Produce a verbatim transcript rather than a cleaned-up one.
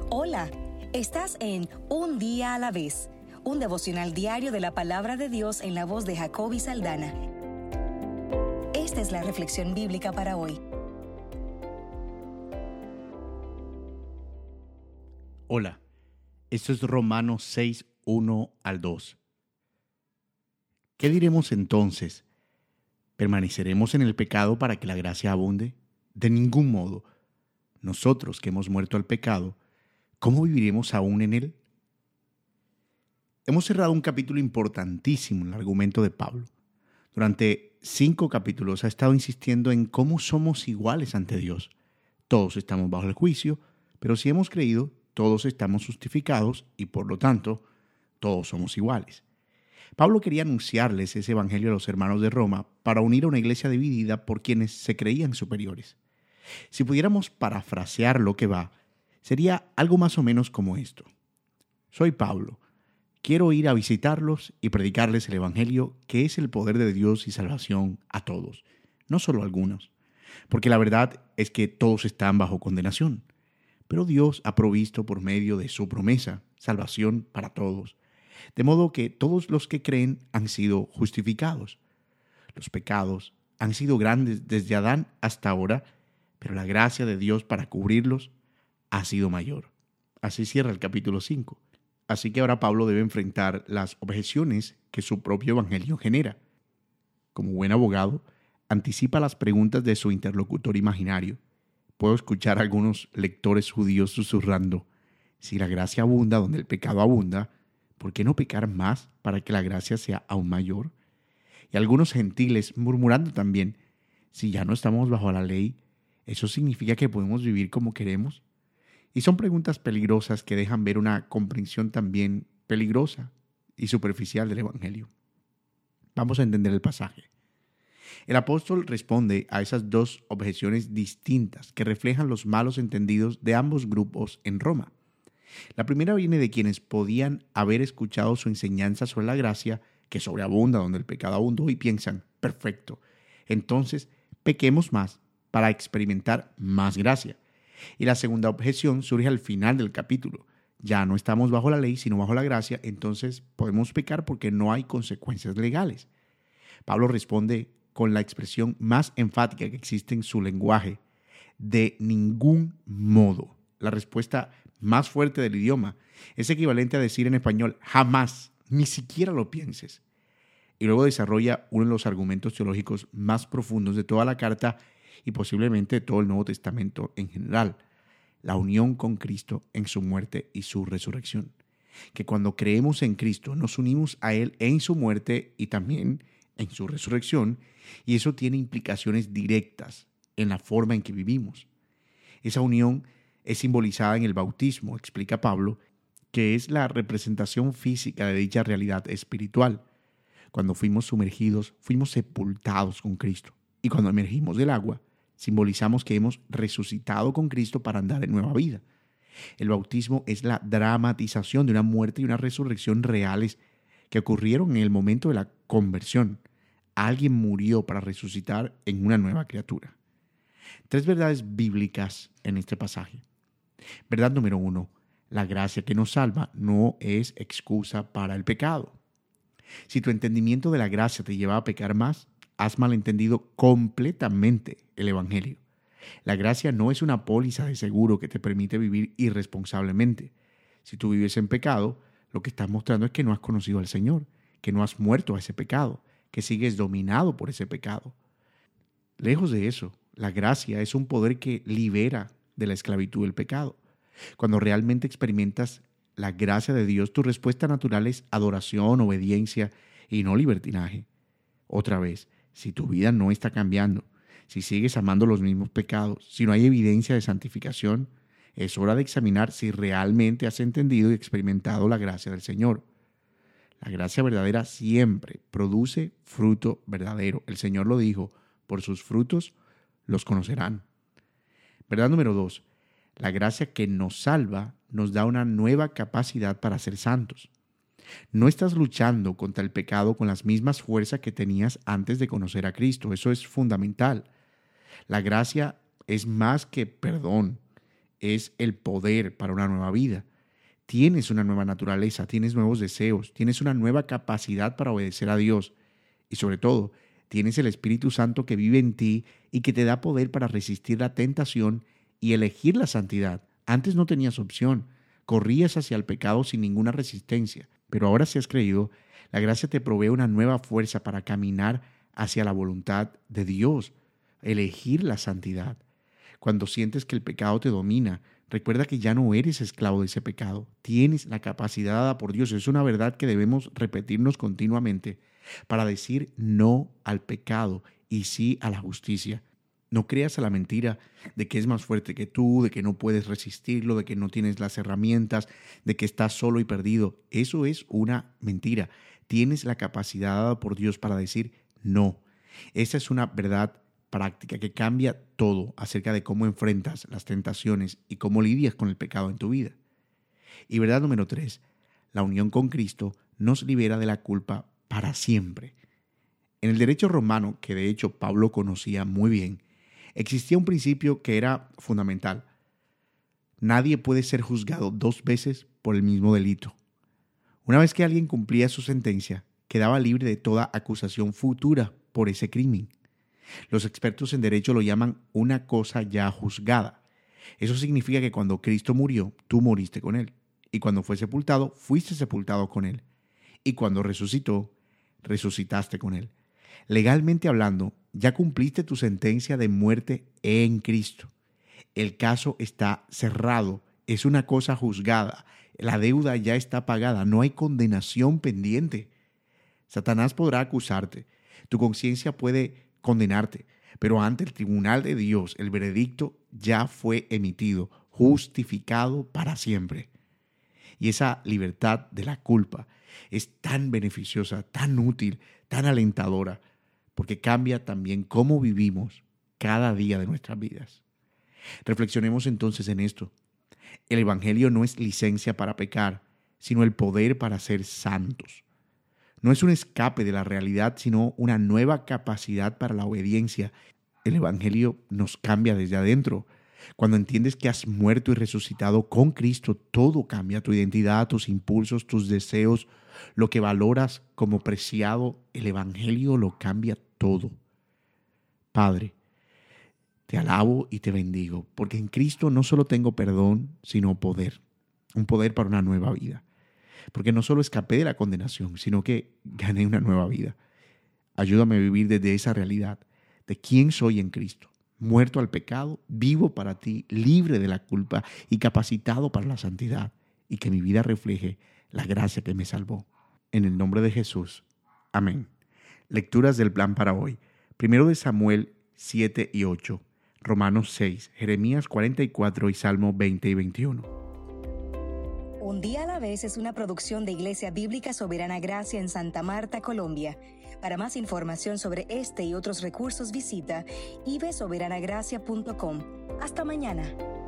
Hola, estás en Un Día a la Vez, un devocional diario de la Palabra de Dios en la voz de Jacoby Saldaña. Esta es la reflexión bíblica para hoy. Hola, esto es Romanos seis, uno al dos. ¿Qué diremos entonces? ¿Permaneceremos en el pecado para que la gracia abunde? De ningún modo. Nosotros que hemos muerto al pecado, ¿cómo viviremos aún en él? Hemos cerrado un capítulo importantísimo en el argumento de Pablo. Durante cinco capítulos ha estado insistiendo en cómo somos iguales ante Dios. Todos estamos bajo el juicio, pero si hemos creído, todos estamos justificados y por lo tanto, todos somos iguales. Pablo quería anunciarles ese evangelio a los hermanos de Roma para unir a una iglesia dividida por quienes se creían superiores. Si pudiéramos parafrasear lo que va, sería algo más o menos como esto. Soy Pablo. Quiero ir a visitarlos y predicarles el evangelio, que es el poder de Dios y salvación a todos, no solo a algunos. Porque la verdad es que todos están bajo condenación. Pero Dios ha provisto por medio de su promesa salvación para todos. De modo que todos los que creen han sido justificados. Los pecados han sido grandes desde Adán hasta ahora, pero la gracia de Dios para cubrirlos ha sido mayor. Así cierra el capítulo cinco. Así que ahora Pablo debe enfrentar las objeciones que su propio evangelio genera. Como buen abogado, anticipa las preguntas de su interlocutor imaginario. Puedo escuchar a algunos lectores judíos susurrando: si la gracia abunda donde el pecado abunda, ¿por qué no pecar más para que la gracia sea aún mayor? Y algunos gentiles murmurando también: si ya no estamos bajo la ley, ¿eso significa que podemos vivir como queremos? Y son preguntas peligrosas que dejan ver una comprensión también peligrosa y superficial del evangelio. Vamos a entender el pasaje. El apóstol responde a esas dos objeciones distintas que reflejan los malos entendidos de ambos grupos en Roma. La primera viene de quienes podían haber escuchado su enseñanza sobre la gracia, que sobreabunda donde el pecado abundó, y piensan: perfecto, entonces pequemos más para experimentar más gracia. Y la segunda objeción surge al final del capítulo. Ya no estamos bajo la ley, sino bajo la gracia, entonces podemos pecar porque no hay consecuencias legales. Pablo responde con la expresión más enfática que existe en su lenguaje: de ningún modo. La respuesta más fuerte del idioma es equivalente a decir en español: jamás, ni siquiera lo pienses. Y luego desarrolla uno de los argumentos teológicos más profundos de toda la carta y posiblemente de todo el Nuevo Testamento en general: la unión con Cristo en su muerte y su resurrección. Que cuando creemos en Cristo nos unimos a Él en su muerte y también en su resurrección, y eso tiene implicaciones directas en la forma en que vivimos. Esa unión es simbolizada en el bautismo, explica Pablo, que es la representación física de dicha realidad espiritual. Cuando fuimos sumergidos, fuimos sepultados con Cristo. Y cuando emergimos del agua, simbolizamos que hemos resucitado con Cristo para andar en nueva vida. El bautismo es la dramatización de una muerte y una resurrección reales que ocurrieron en el momento de la conversión. Alguien murió para resucitar en una nueva criatura. Tres verdades bíblicas en este pasaje. Verdad número uno: la gracia que nos salva no es excusa para el pecado. Si tu entendimiento de la gracia te lleva a pecar más, has malentendido completamente el evangelio. La gracia no es una póliza de seguro que te permite vivir irresponsablemente. Si tú vives en pecado, lo que estás mostrando es que no has conocido al Señor, que no has muerto a ese pecado, que sigues dominado por ese pecado. Lejos de eso, la gracia es un poder que libera de la esclavitud del pecado. Cuando realmente experimentas la gracia de Dios, tu respuesta natural es adoración, obediencia y no libertinaje. Otra vez, si tu vida no está cambiando, si sigues amando los mismos pecados, si no hay evidencia de santificación, es hora de examinar si realmente has entendido y experimentado la gracia del Señor. La gracia verdadera siempre produce fruto verdadero. El Señor lo dijo: por sus frutos los conocerán. Verdad número dos: la gracia que nos salva nos da una nueva capacidad para ser santos. No estás luchando contra el pecado con las mismas fuerzas que tenías antes de conocer a Cristo. Eso es fundamental. La gracia es más que perdón, es el poder para una nueva vida. Tienes una nueva naturaleza, tienes nuevos deseos, tienes una nueva capacidad para obedecer a Dios. Y sobre todo, tienes el Espíritu Santo que vive en ti y que te da poder para resistir la tentación y elegir la santidad. Antes no tenías opción, corrías hacia el pecado sin ninguna resistencia. Pero ahora si has creído, la gracia te provee una nueva fuerza para caminar hacia la voluntad de Dios, elegir la santidad. Cuando sientes que el pecado te domina, recuerda que ya no eres esclavo de ese pecado. Tienes la capacidad dada por Dios. Es una verdad que debemos repetirnos continuamente para decir no al pecado y sí a la justicia. No creas a la mentira de que es más fuerte que tú, de que no puedes resistirlo, de que no tienes las herramientas, de que estás solo y perdido. Eso es una mentira. Tienes la capacidad dada por Dios para decir no. Esa es una verdad práctica que cambia todo acerca de cómo enfrentas las tentaciones y cómo lidias con el pecado en tu vida. Y verdad número tres, la unión con Cristo nos libera de la culpa para siempre. En el derecho romano, que de hecho Pablo conocía muy bien, existía un principio que era fundamental. Nadie puede ser juzgado dos veces por el mismo delito. Una vez que alguien cumplía su sentencia, quedaba libre de toda acusación futura por ese crimen. Los expertos en derecho lo llaman una cosa ya juzgada. Eso significa que cuando Cristo murió, tú moriste con Él. Y cuando fue sepultado, fuiste sepultado con Él. Y cuando resucitó, resucitaste con Él. Legalmente hablando, ya cumpliste tu sentencia de muerte en Cristo. El caso está cerrado, es una cosa juzgada, la deuda ya está pagada, no hay condenación pendiente. Satanás podrá acusarte, tu conciencia puede condenarte, pero ante el tribunal de Dios el veredicto ya fue emitido, justificado para siempre. Y esa libertad de la culpa es tan beneficiosa, tan útil, tan alentadora, porque cambia también cómo vivimos cada día de nuestras vidas. Reflexionemos entonces en esto. El Evangelio no es licencia para pecar, sino el poder para ser santos. No es un escape de la realidad, sino una nueva capacidad para la obediencia. El Evangelio nos cambia desde adentro. Cuando entiendes que has muerto y resucitado con Cristo, todo cambia, tu identidad, tus impulsos, tus deseos, lo que valoras como preciado. El Evangelio lo cambia todo. Padre, te alabo y te bendigo, porque en Cristo no solo tengo perdón, sino poder, un poder para una nueva vida. Porque no solo escapé de la condenación, sino que gané una nueva vida. Ayúdame a vivir desde esa realidad de quién soy en Cristo. Muerto al pecado, vivo para ti, libre de la culpa y capacitado para la santidad. Y que mi vida refleje la gracia que me salvó. En el nombre de Jesús. Amén. Lecturas del plan para hoy. Primero de Samuel siete y ocho. Romanos seis, Jeremías cuarenta y cuatro y Salmo veinte y veintiuno. Un día a la vez es una producción de Iglesia Bíblica Soberana Gracia en Santa Marta, Colombia. Para más información sobre este y otros recursos visita i b soberana gracia punto com. Hasta mañana.